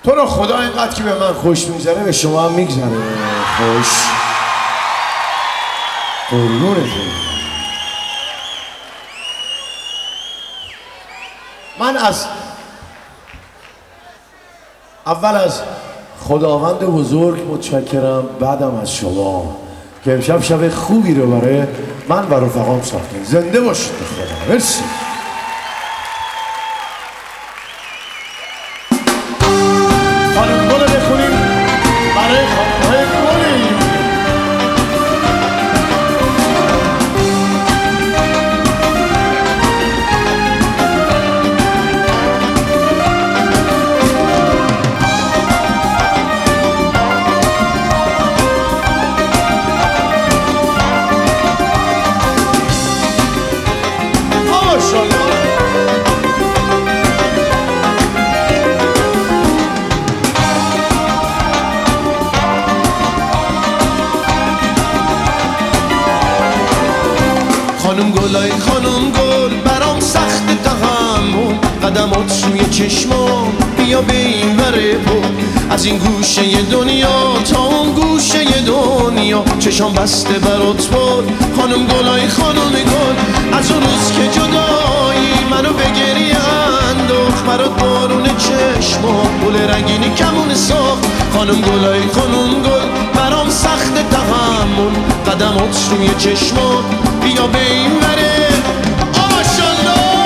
تو رو خدا اینقدر که به من خوش میگذره به شما هم میگذره خوش. قربونتون. من اول از خداوند بزرگ متشکرم، بعدم از شما که امشب شب خوبی رو برای من و رفقام ساختین. زنده باشید به خدا. مرسی. خانم گل بخونیم برای خانم‌های گلی. خانم گلای خانم گل برام سخت تحمل، قدمات سوی چشمام بیا به این وره بود، از این گوشه دنیا تا اون گوشه دنیا چشام بسته برات بود. خانم گلای خانم گل از اون روز که جدایی منو به گریه انداخت، برات بارون چشمام گل رنگینی کمون ساخت. خانم گلای خانم گل برام سخت تحمل، قدمات روی چشمام بیا به این وره. ماشالله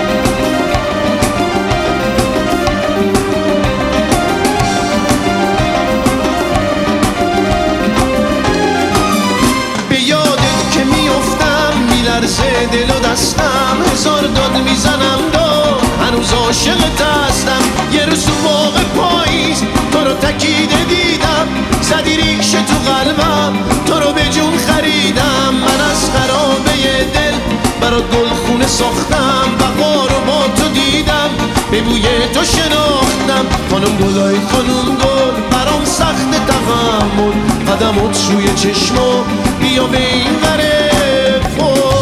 به یادت که میافتم میلرزه دل و دستم، هزار داد میزنم هنوز عاشقت هستم. یه روز تو باغ پاییز تو رو تکیده دیدم، زدی ریکش تو قلبم تو رو به جون خریدم. من از خرابه دل برات گلخونه ساختم، بقا رو با تو دیدم به بوی تو شناختم. خانم گلای خانم گل برام سخت تحمل، قدمات روی چشما بیا به این وره پل.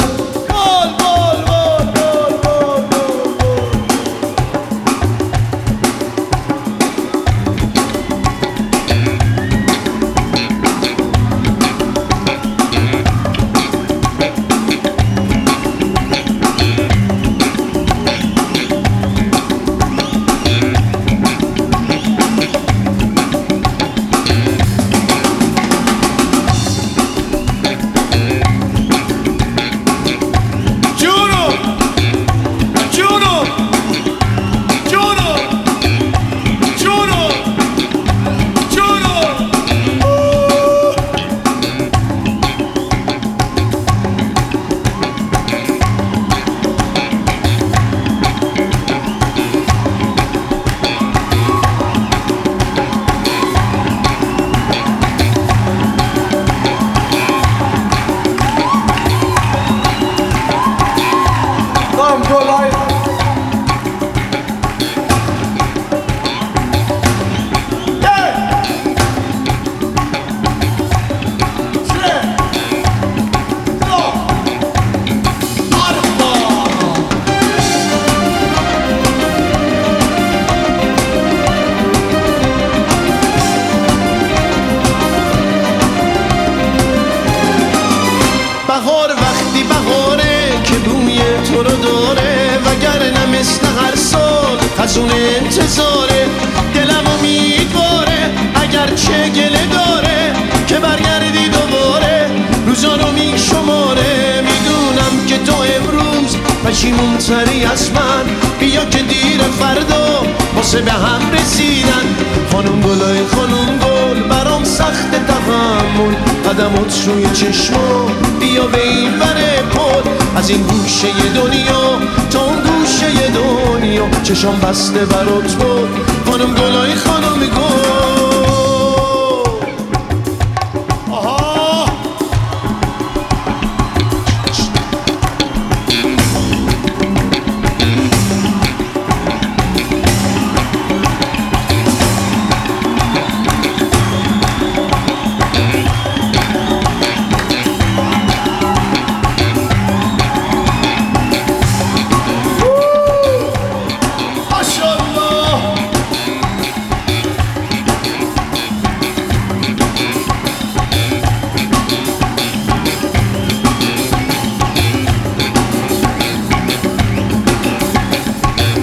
بهار وقتی بهاره که بوی تو رو داره، وگرنه مثل هر سال از اون انتظاره. دلم امیدواره اگرچه گله داره که برگردی دوباره، روزا رو میشماره. میدونم که تو امروز پشیمون تری از من، بیا که دیر فردا واسه به هم رسیدن. خانم گلای خانم گل برام سخت تحمل، قدمات روی چشما بیا به این وره پل. از این گوشه دنیا تا اون گوشه دنیا چشام بسته برات بود. خانم گلای خانم گل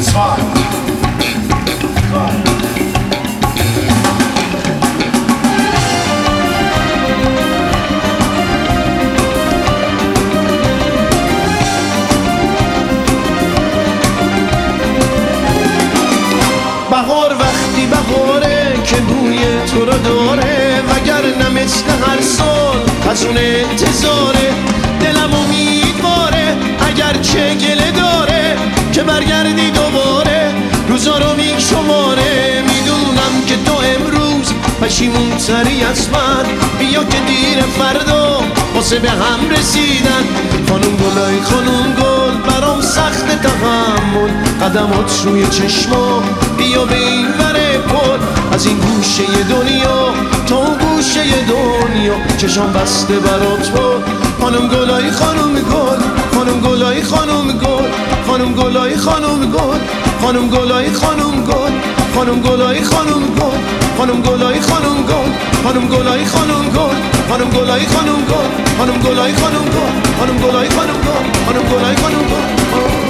بهار وقتی بهاره که بوی تو رو داره، وگرنه مثل هر سال از اون انتظاره. دلم امیدواره اگرچه گله داره که برگردی دوباره، روزا رو میشماره. میدونم که تو امروز پشیمون تری از من، بیا که دیر فردا واسه به هم رسیدن. خانم گلای خانم گل برام سخت تحمل، قدمات روی چشما بیا به این وره پل، از این گوشه دنیا تا اون گوشه دنیا چشام بسته برات بود. خانم گلای خانم گل، خانم گلای خانم گل، خانم گلای خانم گل، خانم گلای خانم گل، خانم گلای خانم گل، خانم گلای خانم گل، خانم گلای خانم گل، خانم گلای خانم گل، خانم گلای خانم گل، خانم گلای خانم گل، خانم گلای خانم گل.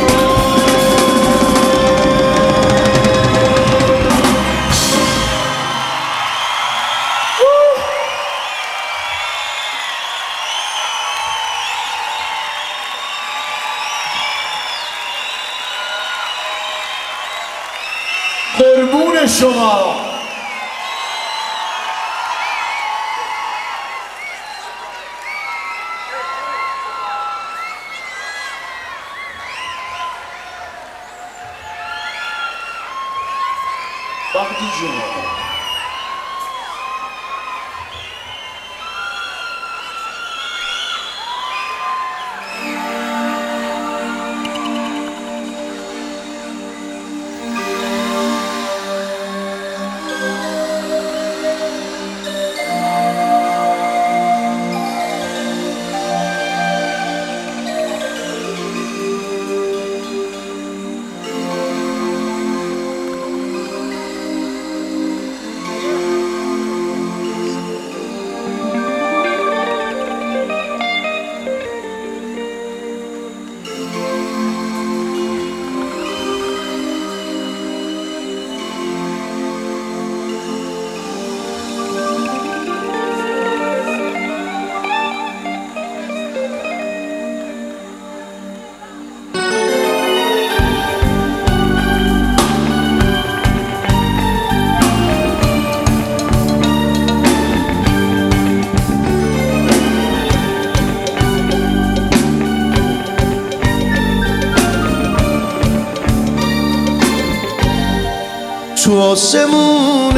قربون شما. وقتی شما تو آسمون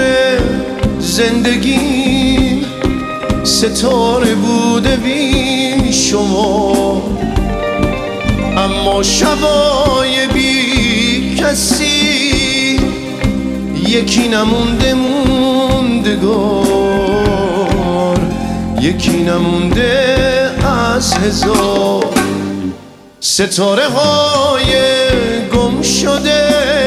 زندگی ستاره بوده بی شما، اما شبای بی کسی یکی نمونده موندگار، یکی نمونده از هزار. ستاره های گم شده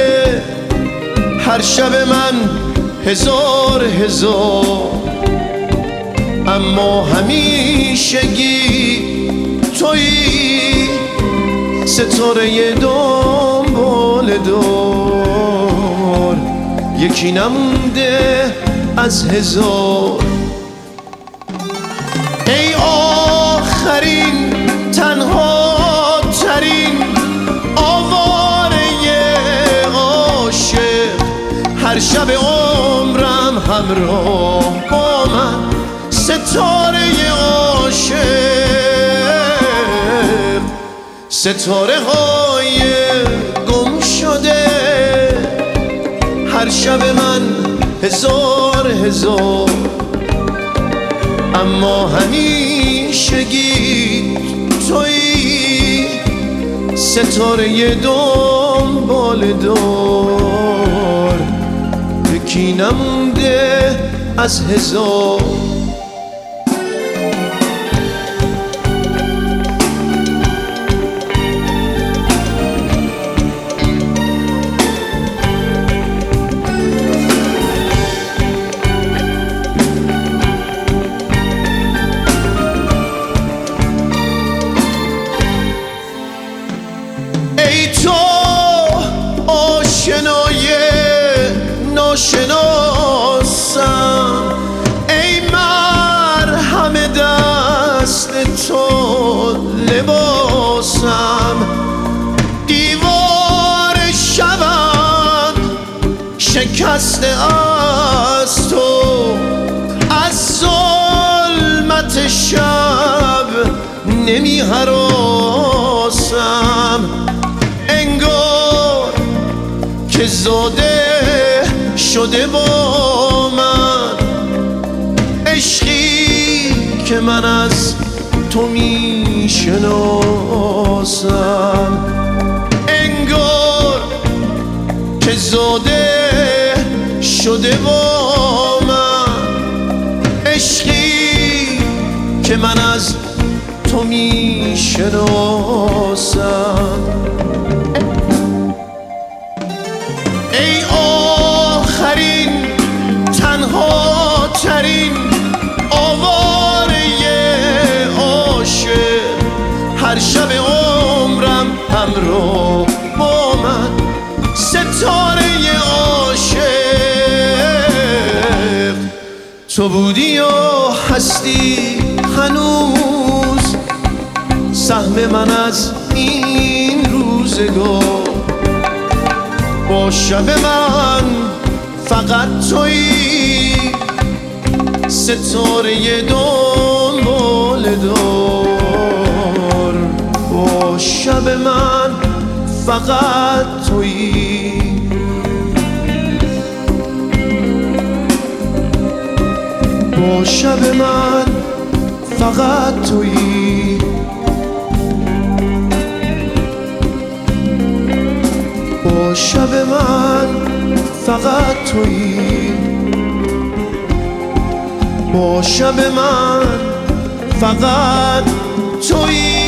هر شب من هزار هزار، اما همیشگی تویی ستاره دنبال دار، یکی نمونده از هزار. ای آخرین تنها ترین آواره عاشق، هر شب عمرم همراه با من ستاره عاشق. ستاره های گم شده هر شب من هزار هزار، اما همیشگی تویی ستاره دنبال دار، یکی نمونده از هزار. ای تو شناسم ای مرهم دست تو لباسم دیوار شبم شکسته از تو از ظلمت شب نمی هراسم انگار که زاده شده با من عشقی که من از تو می شناسم انگار که زاده شده با من عشقی که من از تو می شناسم ای آخرین تنها ترین آواره عاشق هر شب عمرم همراه با من ستاره عاشق تو بودی و هستی هنوز سهم من از این روزگار با شب من فقط تویی ستاره دنبال دار با شب من فقط تویی با شب من فقط تویی با شب من فقط تویی با شب من فقط تویی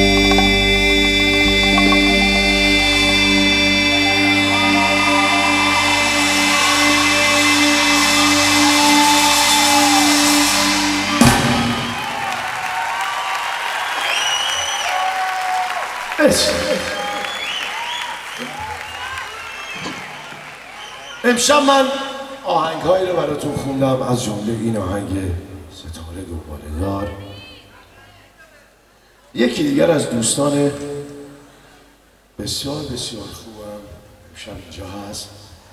امشب من آهنگهایی رو براتون خوندم از جمله این آهنگ ستاره دنباله‌دار. یکی دیگر از دوستان بسیار بسیار خوبم امشب اینجا هست.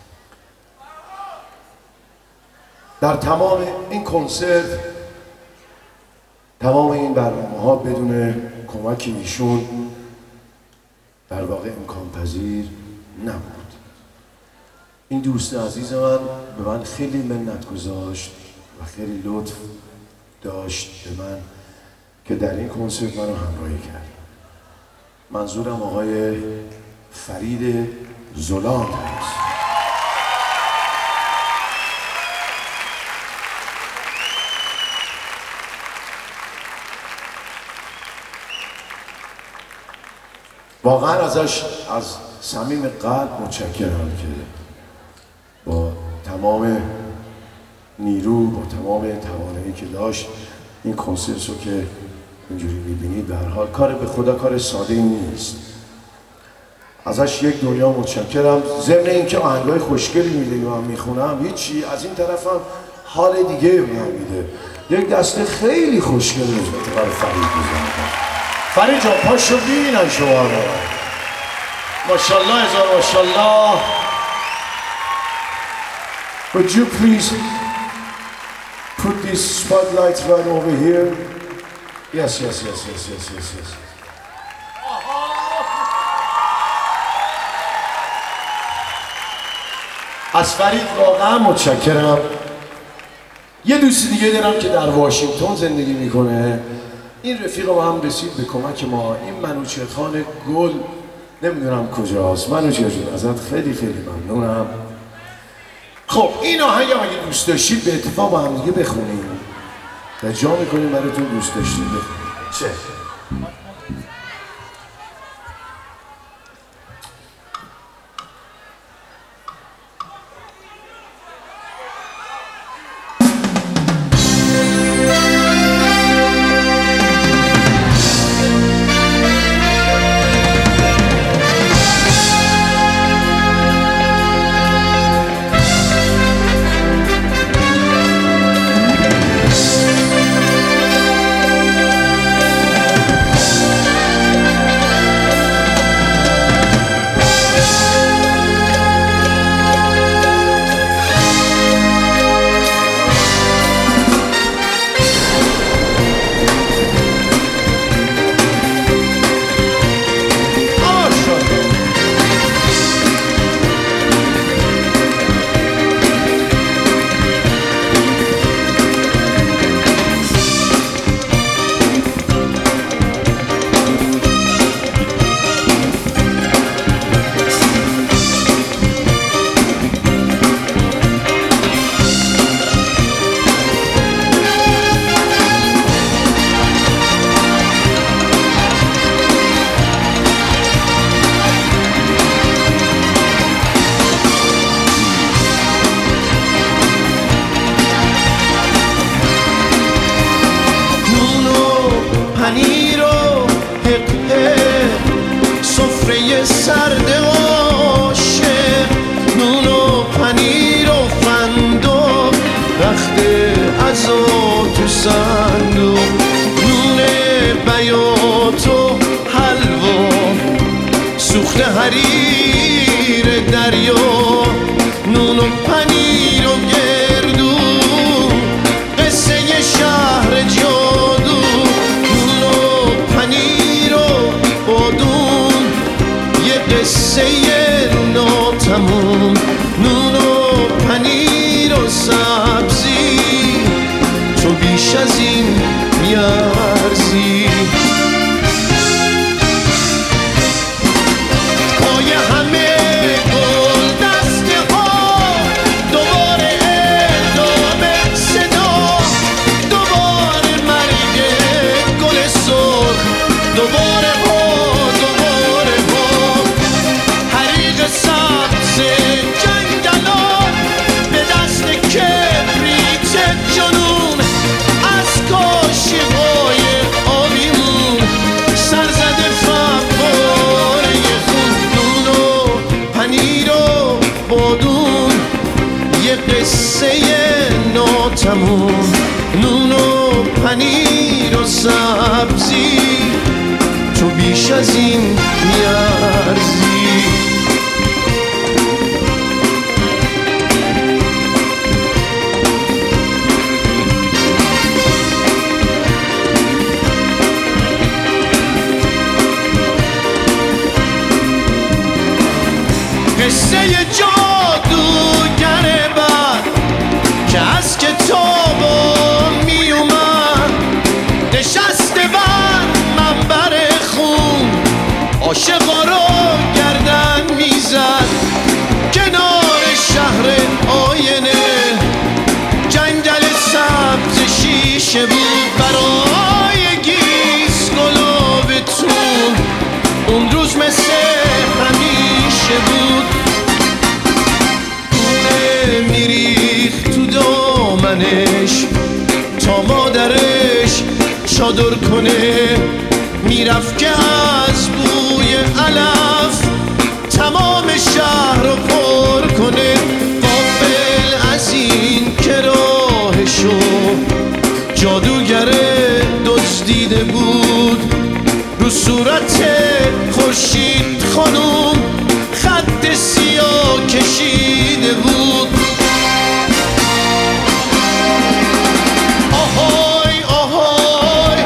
در تمام این کنسرت تمام این برنامه‌ها بدون کمک ایشون در واقع امکان پذیر نبود. این دوست عزیز من به من خیلی منت گذاشت و خیلی لطف داشت به من که در این کنسرت منو همراهی کرد. منظورم آقای فرید زلاند هست. واقعا ازش از صمیم قلب متشکرم که با تمام نیرو با تمام توانایی که داشت این کنسرت رو که اینجوری می‌بینید به هر حال کار به خدا کار ساده ای نیست. ازش یک دنیا متشکرم. ضمن اینکه آهنگای خوشگلی میده و من میخونم هیچی از این طرفم حال دیگه به من میده. یک دسته خیلی خوشگل برای فرید می‌زنم. فرید جان پاشو ببینن شما رو. ماشاءالله هزار ماشاءالله. Would you please put this spotlight right over here? Yes. از فرید واقعا متشکرم. یه دوست دیگه دارم که در واشنگتن زندگی میکنه. این رفیق ما هم رسید به کمک ما. این منوچهر خان گل نمیدونم کجاست. منوچهر جون ازت خیلی خیلی ممنونم. خب این آهنگ هم اگه دوست داشتید به اتفاق با هم دیگه بخونیم و جا میکنیم براتون دوست داشتید چه؟ وقت عزا تو صندوق، نون بیات و حلوا، سوخت حریر دریا، نون و پنیر و گردو، قصه شهر جادو، نون و پنیر و بادون، یه قصه ناتموم، نون و پنیر و سبزی، تو بیش از این میارزی. پای همه گل دسته ها، دوباره ادامه صدا، دوباره مرگ گل سرخ، دوباره حریق سبز جنگلان، به دست کبریت جنون، از کاشی‌های آبیمون، سرزده فواره خون، نون و پنیر و بادون، یه قصه ناتموم، نون و پنیر و سبزی، تو بیش از این میارزی. قصه جادوگر بد که از کتابا می اومد، نشسته بر منبر خون، عاشقا رو گردن میزد، کنار شهر آینه، جنگل سبز شیشه بود برای گیس گلابتون، اون روز مثل همیشه بود، میریخت تو دامنش تا مادرش چادر کنه، میرفت که از بوی علف تمام شهر رو پر کنه، غافل از این که راهشو جادوگر دزدیده بود، رو صورت خورشید خانوم خط سیاه کشیده بود. آهای آهای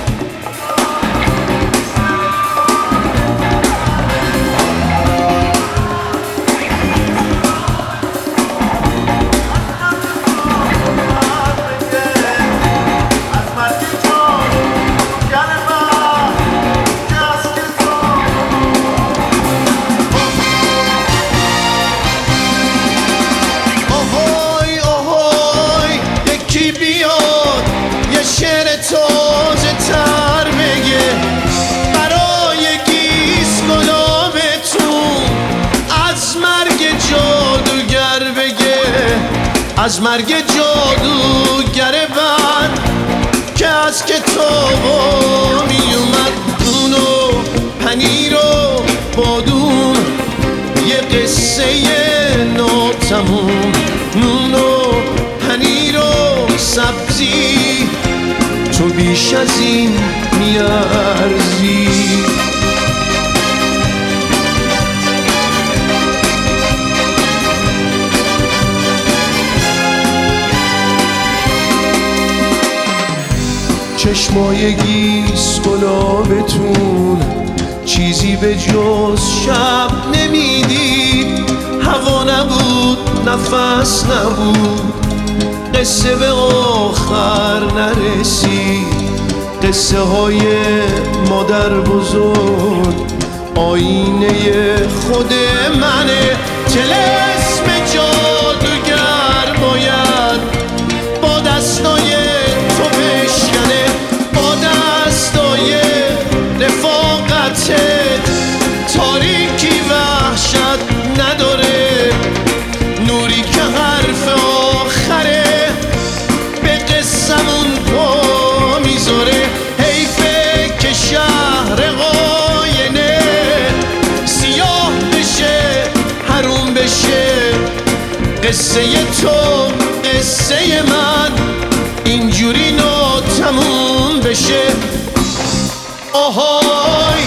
تازه تر بگه برای گیس گلابتون، از مرگ جادوگر بگه، از مرگ جادوگر بد که از کتابا می اومد، نون و پنیر و بادون، یه قصه ناتموم، نون و پنیر و سبزی، تو بیش از این میارزی. چشمای گیس گلابتون چیزی به جز شب نمیدید، هوا نبود نفس نبود، قصه به آخر نرسید، قصه های مادر بزرگ آینه خود منه، طلسم جادوگر باید با دستای تو بشکنه، با دستای رفاقتت تاریکی وحشت نداره، نوری که حرف آخره به قصمون پا میذاره، حیفه که شهر آینه سیاه بشه حروم بشه، قصه تو قصه قصه من اینجوری نو تموم بشه. آهای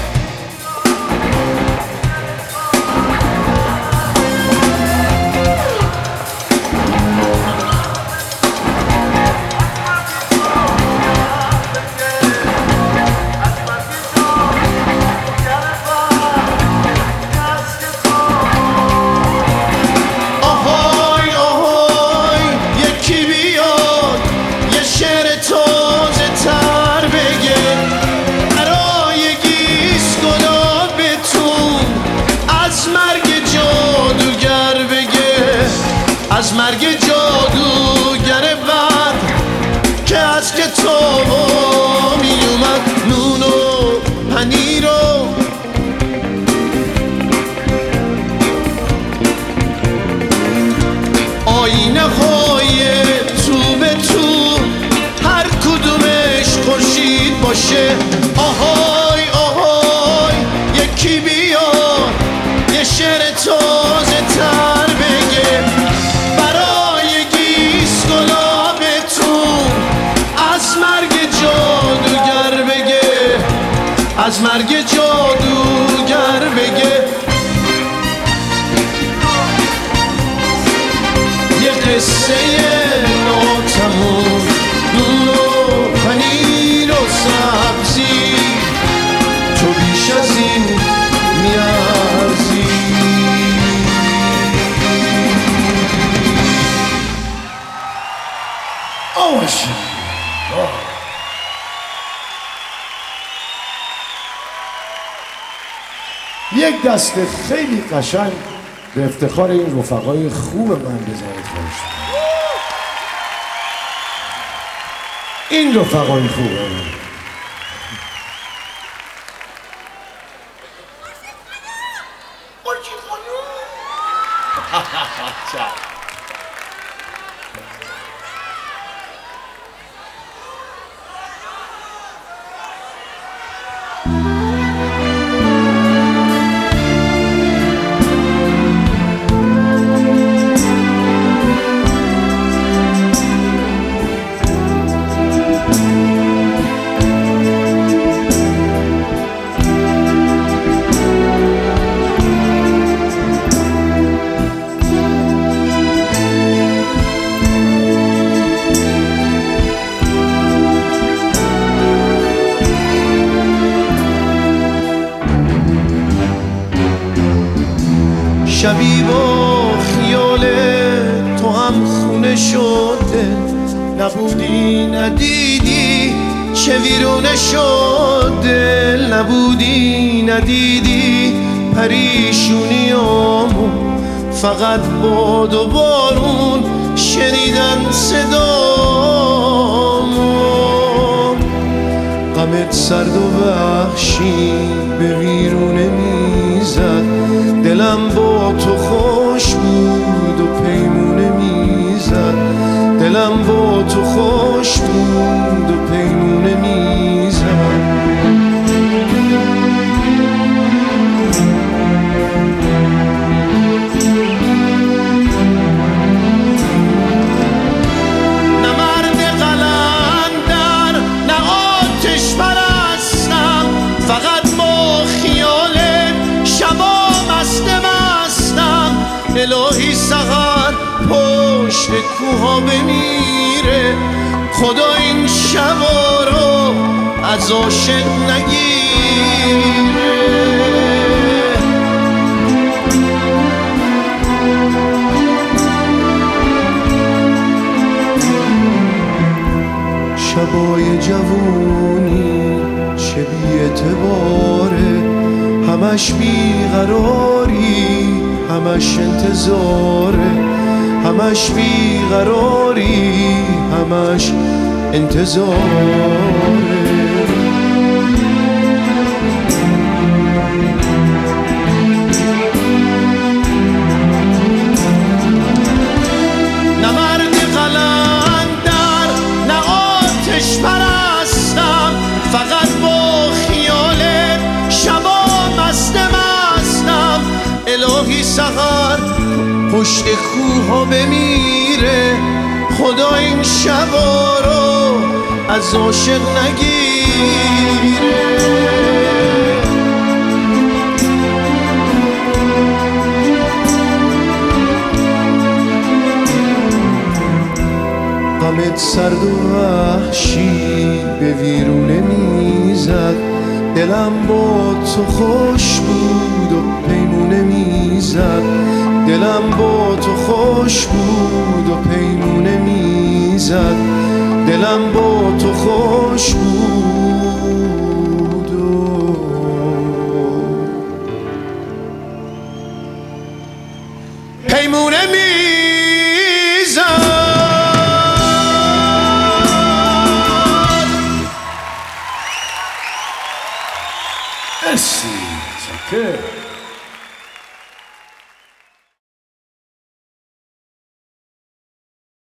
از مرگ جادوگر بد که از کتاب می اومد نون و پنیر و آینه های تو به تو هر کدومش خورشید باشه. آهای آهای یکی بیاد یه شعر تازه تر بگه برای گیس گلابتون از مرگ جادوگر بگه، از مرگ جادوگر بگه. یه قصه ناتموم نون و پنیر و سبزی تو بیش از این میارزی. آواشی یک دست خیلی قشنگ به افتخار این رفقای خوب من بزنید خواهش. این رفقای خوب من شبی با خیال تو هم خونه شده نبودی ندیدی چه ویرونه شده نبودی ندیدی پریشونیامو فقط باد و بارون شنیدن صدامو غمت سرد و وحشی به ویرونه میزد دلم با تو خوش بود و پیمونه میزد دلم با تو خوش بود و پیمونه میزد. نه مرد قلندر نه آتش پرستم فقط با خیالت شبا مستم الهی سحر پشت کوها بمیره خدا این شبا رو از عاشق نگیره. شبای جوونی چه بی اعتباره همش بیقراری همش انتظاره همش بیقراری همش انتظاره. نه مرد قلندر نه آتش پرستم فقط با خیالت شبا مستم الهی سحر پشت کوها بمیره خدا این شبا رو از عاشق نگیره. غمت سرد و وحشی به ویرونه میزد، دلم با تو خوش بود و پیمونه میزد، دلم با تو خوش بود و پیمونه میزد، دلم با تو خوش بود و پیمونه میزد. مرسی. چکر.